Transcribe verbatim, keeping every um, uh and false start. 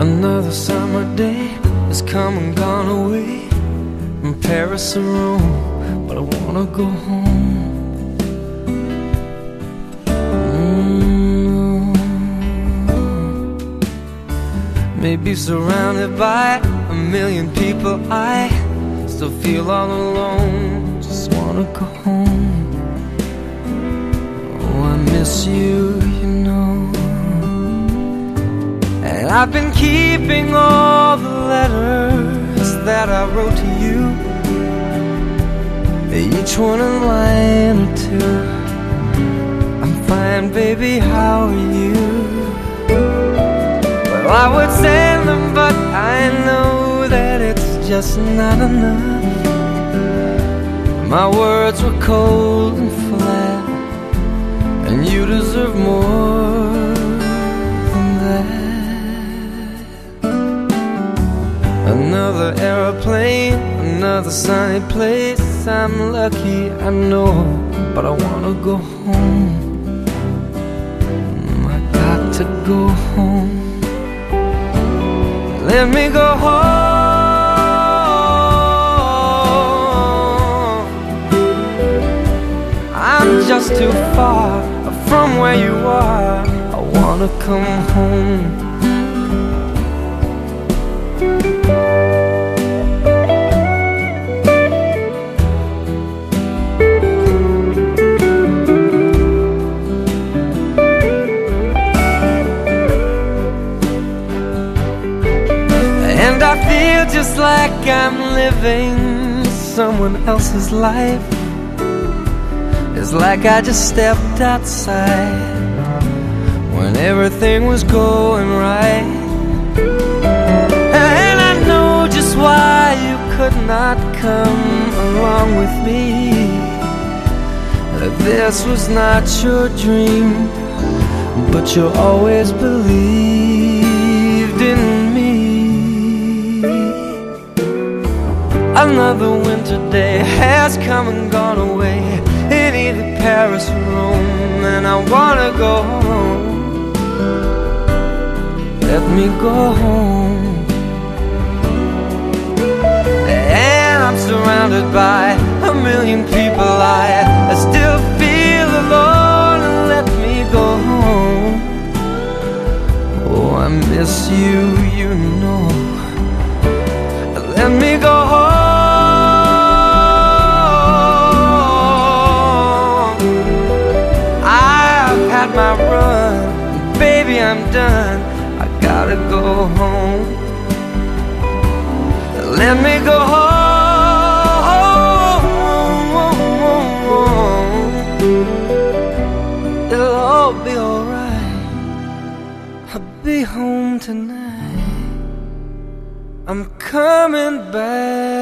Another summer day has come and gone away from Paris or Rome, but I wanna go home. Mm-hmm. Maybe surrounded by a million people, I still feel all alone. Just wanna go home. Oh, I miss you, you know. And I've been keeping all the letters that I wrote to you, each one a line or two. I'm fine, baby, how are you? Well, I would send them, but I know that it's just not enough. My words were cold and flat, and you deserve more than that. Another aeroplane, another sunny place. I'm lucky, I know, but I wanna go home. I got to go home. Let me go home. I'm just too far from where you are. I wanna come home. And I feel just like I'm living someone else's life. It's like I just stepped outside when everything was going right. And I know just why you could not come along with me. This was not your dream, but you always believed in me. Another winter day has come and gone away in either Paris or Rome, and I wanna go home. Let me go home. And I'm surrounded by a million people. I, I still feel alone. Let me go home. Oh, I miss you, you know. Let me go home. My run, baby, I'm done. I gotta go home. Let me go home. It'll all be alright. I'll be home tonight. I'm coming back.